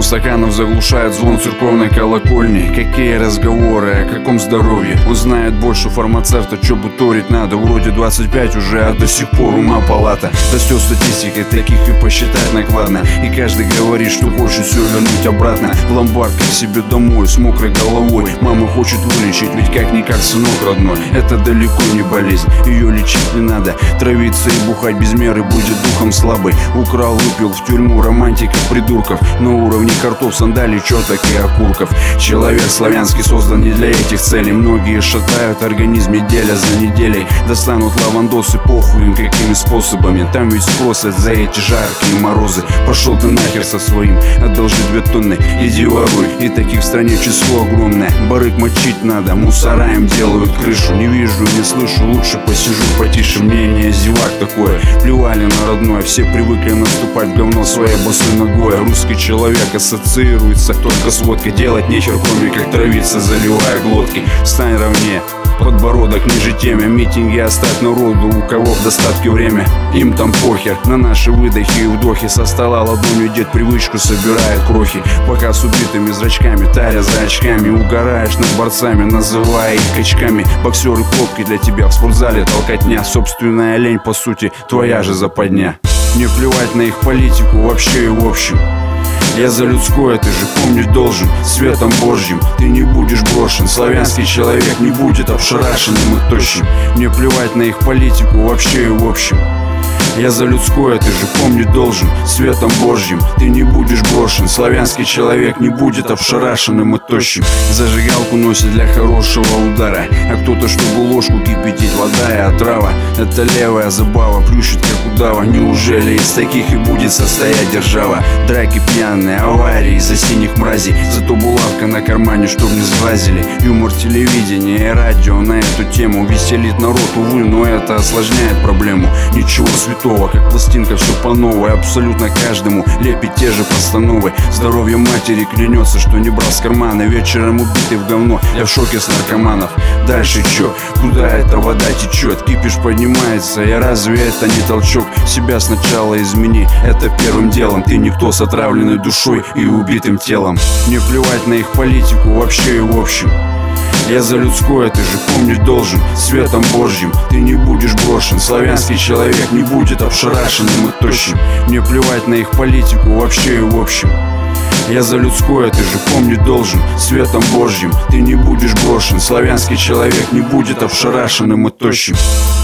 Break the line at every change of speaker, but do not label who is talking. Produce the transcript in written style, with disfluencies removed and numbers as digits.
стаканов заглушает звон церковной колокольни. Какие разговоры, о каком здоровье? Он знает больше фармацевта, чё буторить надо. Вроде 25 уже, а до сих пор ума палата. Растет статистикой, таких и посчитать накладно. И каждый говорит, что хочет все вернуть обратно в ломбард, к себе домой, с мокрой головой. Мама хочет вылечить, ведь как-никак сынок родной. Это далеко не болезнь, ее лечить не надо. Травиться и бухать без меры будет духом слабый. Украл, выпил, в тюрьму романтика придурков. На уровне картов, сандалий, чёток и окурков. Человек славянский создан не для этих целей. Многие шатают организм неделя за неделей. Достанут лавандосы, похуй им какими способами. Там ведь спросят за эти жаркие морозы. Пошел ты нахер со своим, одолжи 2 тонны, иди воруй. И таких в стране число огромное. Барык мочить надо, мусора им делают крышу. Не вижу, не слышу, лучше посижу потише. Мнение зевак такое, плевали на родное. Все привыкли наступать в говно своей босой ногой. Русский человек ассоциируется только с водкой. Делать нечего, кроме как травиться, заливая глотки. Встань ровнее, подбородок ниже теме. Митинги оставь народу, у кого в достатке время. Им там похер на наши выдохи и вдохи. Со стола ладонью дед привычку собирает крохи. Пока с убитыми зрачками, таря за очками. Угораешь над борцами, называя их качками. Боксеры пробки для тебя в спортзале толкотня. Собственная лень, по сути, твоя же западня. Мне плевать на их политику вообще и в общем. Я за людское, ты же помнить должен. Светом Божьим ты не будешь брошен. Славянский человек не будет обшарашенным и тощим. Мне плевать на их политику вообще и в общем. Я за людское, ты же помнить должен. Светом Божьим ты не будешь брошен. Славянский человек не будет обшарашенным и тощим. Зажигалку носит для хорошего удара, а кто-то, чтобы ложку кипятить, вода и отрава. Это левая забава, плющит как удава. Неужели из таких и будет состоять держава? Драки пьяные, аварии из-за синих мразей. Зато булавка на кармане, чтоб не сглазили. Юмор телевидения и радио на эту тему веселит народ, увы, но это осложняет проблему. Ничего святого, как пластинка, все по новой. Абсолютно каждому лепит те же постановы. Здоровье матери клянется, что не брал с кармана. Вечером убитый в говно, я в шоке с наркоманов. Дальше чё? Куда эта вода течет? Кипиш поднимается, и разве это не толчок? Себя сначала измени, это первым делом. Ты никто с отравленной душой и убитым телом. Мне плевать на их политику вообще и в общем. Я за людское, ты же помнить должен. Светом Божьим ты не будешь брошен. Славянский человек не будет обшарашенным и тощим. Мне плевать на их политику вообще и в общем. Я за людское, ты же помнить должен. Светом Божьим ты не будешь брошен. Славянский человек не будет обшарашенным и тощим.